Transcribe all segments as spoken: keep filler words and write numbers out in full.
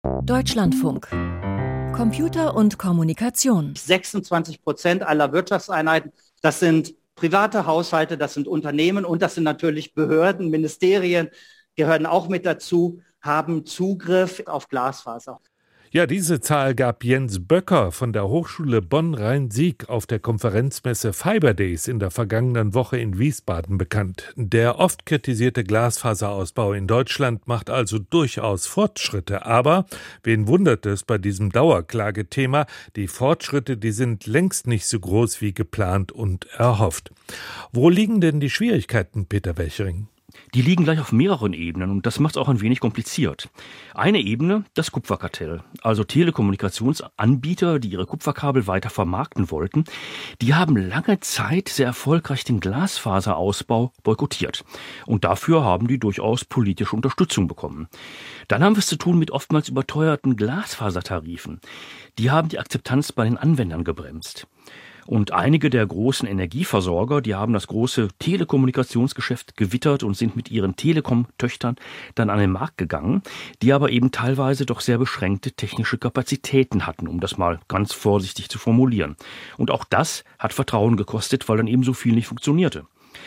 Deutschlandfunk. Computer und Kommunikation. sechsundzwanzig Prozent aller Wirtschaftseinheiten, das sind private Haushalte, das sind Unternehmen und das sind natürlich Behörden, Ministerien, gehören auch mit dazu, haben Zugriff auf Glasfaser. Ja, diese Zahl gab Jens Böcker von der Hochschule Bonn-Rhein-Sieg auf der Konferenzmesse Fiber Days in der vergangenen Woche in Wiesbaden bekannt. Der oft kritisierte Glasfaserausbau in Deutschland macht also durchaus Fortschritte. Aber wen wundert es bei diesem Dauerklagethema? Die Fortschritte, die sind längst nicht so groß wie geplant und erhofft. Wo liegen denn die Schwierigkeiten, Peter Welchering? Die liegen gleich auf mehreren Ebenen und das macht es auch ein wenig kompliziert. Eine Ebene, das Kupferkartell, also Telekommunikationsanbieter, die ihre Kupferkabel weiter vermarkten wollten, die haben lange Zeit sehr erfolgreich den Glasfaserausbau boykottiert. Und dafür haben die durchaus politische Unterstützung bekommen. Dann haben wir es zu tun mit oftmals überteuerten Glasfasertarifen. Die haben die Akzeptanz bei den Anwendern gebremst. Und einige der großen Energieversorger, die haben das große Telekommunikationsgeschäft gewittert und sind mit ihren Telekom-Töchtern dann an den Markt gegangen, die aber eben teilweise doch sehr beschränkte technische Kapazitäten hatten, um das mal ganz vorsichtig zu formulieren. Und auch das hat Vertrauen gekostet, weil dann eben so viel nicht funktionierte.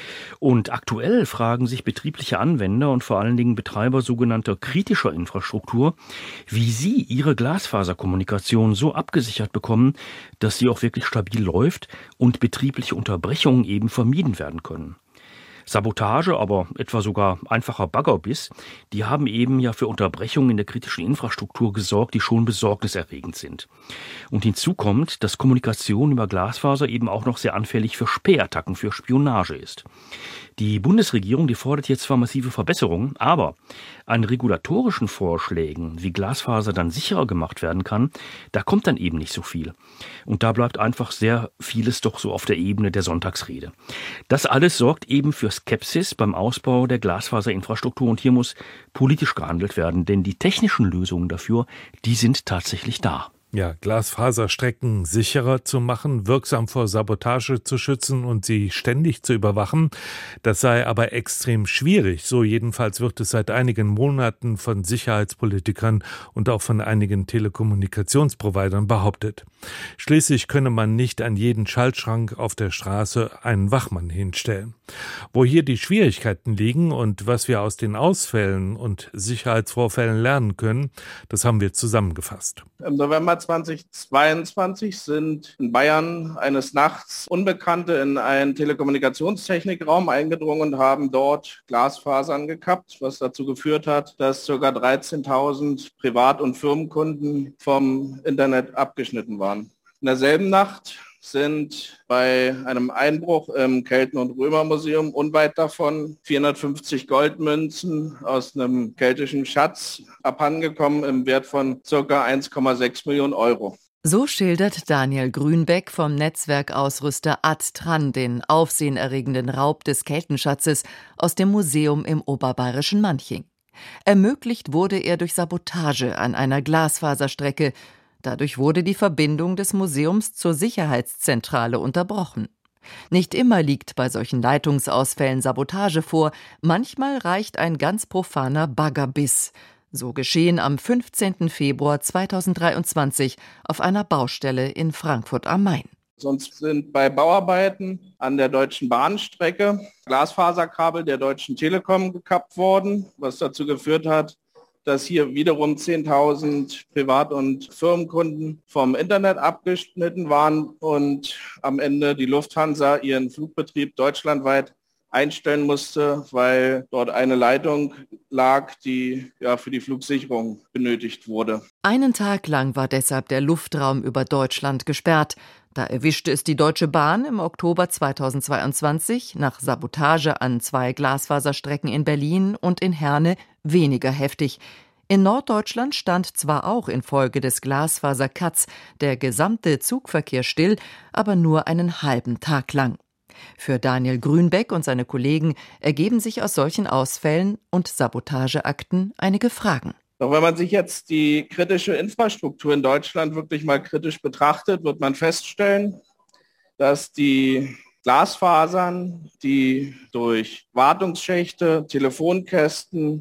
Und aktuell fragen sich betriebliche Anwender und vor allen Dingen Betreiber sogenannter kritischer Infrastruktur, wie sie ihre Glasfaserkommunikation so abgesichert bekommen, dass sie auch wirklich stabil läuft und betriebliche Unterbrechungen eben vermieden werden können. Sabotage, aber etwa sogar einfacher Baggerbiss, die haben eben ja für Unterbrechungen in der kritischen Infrastruktur gesorgt, die schon besorgniserregend sind. Und hinzu kommt, dass Kommunikation über Glasfaser eben auch noch sehr anfällig für Spähattacken, für Spionage ist. Die Bundesregierung, die fordert jetzt zwar massive Verbesserungen, aber an regulatorischen Vorschlägen, wie Glasfaser dann sicherer gemacht werden kann, da kommt dann eben nicht so viel. Und da bleibt einfach sehr vieles doch so auf der Ebene der Sonntagsrede. Das alles sorgt eben für Skepsis beim Ausbau der Glasfaserinfrastruktur und hier muss politisch gehandelt werden, denn die technischen Lösungen dafür, die sind tatsächlich da. Ja, Glasfaserstrecken sicherer zu machen, wirksam vor Sabotage zu schützen und sie ständig zu überwachen, das sei aber extrem schwierig. So jedenfalls wird es seit einigen Monaten von Sicherheitspolitikern und auch von einigen Telekommunikationsprovidern behauptet. Schließlich könne man nicht an jeden Schaltschrank auf der Straße einen Wachmann hinstellen. Wo hier die Schwierigkeiten liegen und was wir aus den Ausfällen und Sicherheitsvorfällen lernen können, das haben wir zusammengefasst. Im November zweitausendzweiundzwanzig sind in Bayern eines Nachts Unbekannte in einen Telekommunikationstechnikraum eingedrungen und haben dort Glasfasern gekappt, was dazu geführt hat, dass ca. dreizehntausend Privat- und Firmenkunden vom Internet abgeschnitten waren. In derselben Nacht sind bei einem Einbruch im Kelten- und Römermuseum unweit davon vierhundertfünfzig Goldmünzen aus einem keltischen Schatz abhandengekommen im Wert von ca. eins Komma sechs Millionen Euro. So schildert Daniel Grünbeck vom Netzwerkausrüster Adtran den aufsehenerregenden Raub des Keltenschatzes aus dem Museum im oberbayerischen Manching. Ermöglicht wurde er durch Sabotage an einer Glasfaserstrecke. Dadurch wurde die Verbindung des Museums zur Sicherheitszentrale unterbrochen. Nicht immer liegt bei solchen Leitungsausfällen Sabotage vor, manchmal reicht ein ganz profaner Baggerbiss. So geschehen am fünfzehnten Februar zweitausenddreiundzwanzig auf einer Baustelle in Frankfurt am Main. Sonst sind bei Bauarbeiten an der Deutschen Bahnstrecke Glasfaserkabel der Deutschen Telekom gekappt worden, was dazu geführt hat, dass hier wiederum zehntausend Privat- und Firmenkunden vom Internet abgeschnitten waren und am Ende die Lufthansa ihren Flugbetrieb deutschlandweit einstellen musste, weil dort eine Leitung lag, die ja für die Flugsicherung benötigt wurde. Einen Tag lang war deshalb der Luftraum über Deutschland gesperrt. Da erwischte es die Deutsche Bahn im Oktober zweitausendzweiundzwanzig nach Sabotage an zwei Glasfaserstrecken in Berlin und in Herne weniger heftig. In Norddeutschland stand zwar auch infolge des Glasfaser-Cuts der gesamte Zugverkehr still, aber nur einen halben Tag lang. Für Daniel Grünbeck und seine Kollegen ergeben sich aus solchen Ausfällen und Sabotageakten einige Fragen. Doch wenn man sich jetzt die kritische Infrastruktur in Deutschland wirklich mal kritisch betrachtet, wird man feststellen, dass die Glasfasern, die durch Wartungsschächte, Telefonkästen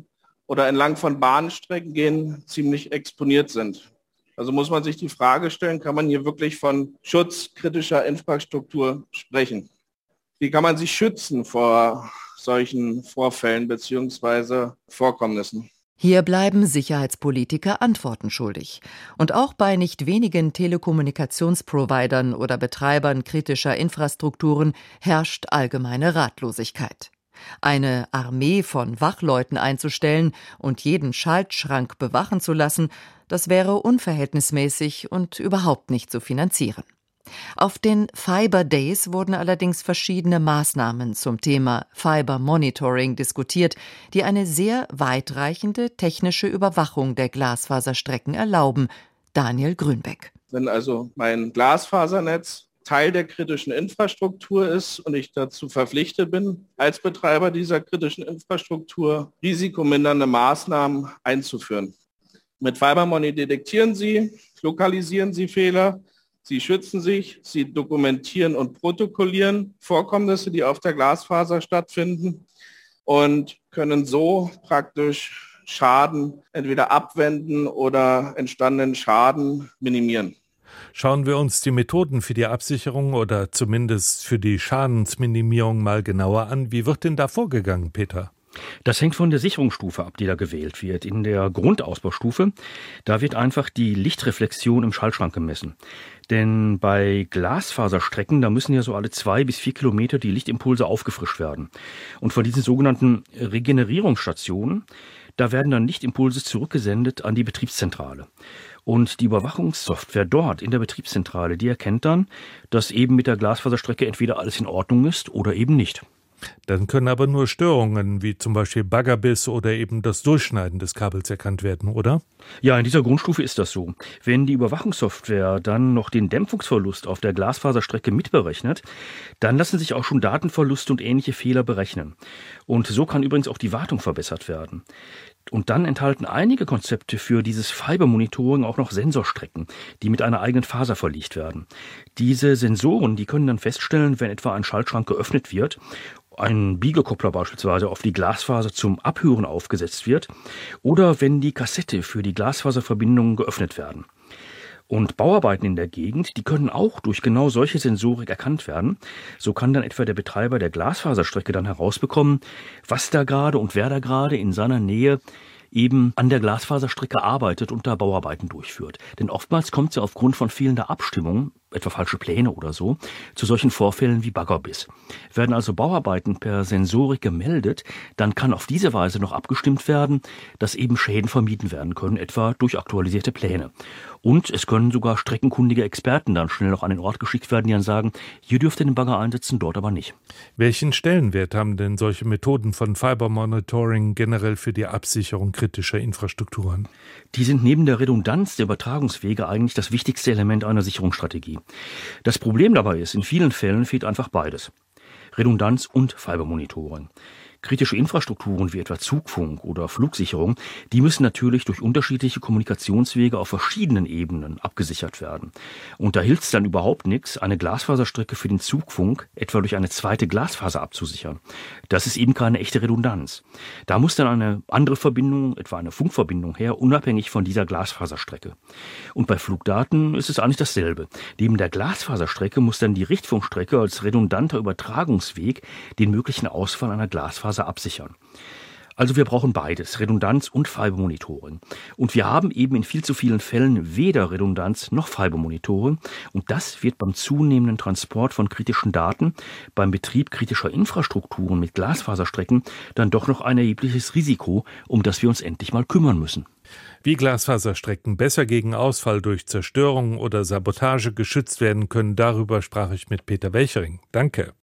oder entlang von Bahnstrecken gehen, ziemlich exponiert sind. Also muss man sich die Frage stellen, kann man hier wirklich von Schutz kritischer Infrastruktur sprechen? Wie kann man sich schützen vor solchen Vorfällen bzw. Vorkommnissen? Hier bleiben Sicherheitspolitiker Antworten schuldig. Und auch bei nicht wenigen Telekommunikationsprovidern oder Betreibern kritischer Infrastrukturen herrscht allgemeine Ratlosigkeit. Eine Armee von Wachleuten einzustellen und jeden Schaltschrank bewachen zu lassen, das wäre unverhältnismäßig und überhaupt nicht zu finanzieren. Auf den Fiber Days wurden allerdings verschiedene Maßnahmen zum Thema Fiber Monitoring diskutiert, die eine sehr weitreichende technische Überwachung der Glasfaserstrecken erlauben. Daniel Grünbeck. Wenn also mein Glasfasernetz Teil der kritischen Infrastruktur ist und ich dazu verpflichtet bin, als Betreiber dieser kritischen Infrastruktur risikomindernde Maßnahmen einzuführen. Mit Fiber Money detektieren Sie, lokalisieren Sie Fehler, Sie schützen sich, Sie dokumentieren und protokollieren Vorkommnisse, die auf der Glasfaser stattfinden und können so praktisch Schaden entweder abwenden oder entstandenen Schaden minimieren. Schauen wir uns die Methoden für die Absicherung oder zumindest für die Schadensminimierung mal genauer an. Wie wird denn da vorgegangen, Peter? Das hängt von der Sicherungsstufe ab, die da gewählt wird. In der Grundausbaustufe, da wird einfach die Lichtreflexion im Schaltschrank gemessen. Denn bei Glasfaserstrecken, da müssen ja so alle zwei bis vier Kilometer die Lichtimpulse aufgefrischt werden. Und von diesen sogenannten Regenerierungsstationen, da werden dann Lichtimpulse zurückgesendet an die Betriebszentrale. Und die Überwachungssoftware dort in der Betriebszentrale, die erkennt dann, dass eben mit der Glasfaserstrecke entweder alles in Ordnung ist oder eben nicht. Dann können aber nur Störungen wie zum Beispiel Baggerbiss oder eben das Durchschneiden des Kabels erkannt werden, oder? Ja, in dieser Grundstufe ist das so. Wenn die Überwachungssoftware dann noch den Dämpfungsverlust auf der Glasfaserstrecke mitberechnet, dann lassen sich auch schon Datenverluste und ähnliche Fehler berechnen. Und so kann übrigens auch die Wartung verbessert werden. Und dann enthalten einige Konzepte für dieses Fiber-Monitoring auch noch Sensorstrecken, die mit einer eigenen Faser verlegt werden. Diese Sensoren, die können dann feststellen, wenn etwa ein Schaltschrank geöffnet wird, ein Biegekoppler beispielsweise auf die Glasfaser zum Abhören aufgesetzt wird oder wenn die Kassette für die Glasfaserverbindungen geöffnet werden. Und Bauarbeiten in der Gegend, die können auch durch genau solche Sensorik erkannt werden. So kann dann etwa der Betreiber der Glasfaserstrecke dann herausbekommen, was da gerade und wer da gerade in seiner Nähe eben an der Glasfaserstrecke arbeitet und da Bauarbeiten durchführt. Denn oftmals kommt es ja aufgrund von fehlender Abstimmung, etwa falsche Pläne oder so, zu solchen Vorfällen wie Baggerbiss. Werden also Bauarbeiten per Sensorik gemeldet, dann kann auf diese Weise noch abgestimmt werden, dass eben Schäden vermieden werden können, etwa durch aktualisierte Pläne. Und es können sogar streckenkundige Experten dann schnell noch an den Ort geschickt werden, die dann sagen, hier dürft ihr den Bagger einsetzen, dort aber nicht. Welchen Stellenwert haben denn solche Methoden von Fiber Monitoring generell für die Absicherung kritischer Infrastrukturen? Die sind neben der Redundanz der Übertragungswege eigentlich das wichtigste Element einer Sicherungsstrategie. Das Problem dabei ist, in vielen Fällen fehlt einfach beides. Redundanz und Fiber-Monitoring. Kritische Infrastrukturen wie etwa Zugfunk oder Flugsicherung, die müssen natürlich durch unterschiedliche Kommunikationswege auf verschiedenen Ebenen abgesichert werden. Und da hilft es dann überhaupt nichts, eine Glasfaserstrecke für den Zugfunk etwa durch eine zweite Glasfaser abzusichern. Das ist eben keine echte Redundanz. Da muss dann eine andere Verbindung, etwa eine Funkverbindung her, unabhängig von dieser Glasfaserstrecke. Und bei Flugdaten ist es eigentlich dasselbe. Neben der Glasfaserstrecke muss dann die Richtfunkstrecke als redundanter Übertragungsweg den möglichen Ausfall einer Glasfaser absichern. Also wir brauchen beides, Redundanz und Fiber-Monitoring. Und wir haben eben in viel zu vielen Fällen weder Redundanz noch Fiber-Monitoring. Und das wird beim zunehmenden Transport von kritischen Daten, beim Betrieb kritischer Infrastrukturen mit Glasfaserstrecken dann doch noch ein erhebliches Risiko, um das wir uns endlich mal kümmern müssen. Wie Glasfaserstrecken besser gegen Ausfall durch Zerstörung oder Sabotage geschützt werden können, darüber sprach ich mit Peter Welchering. Danke.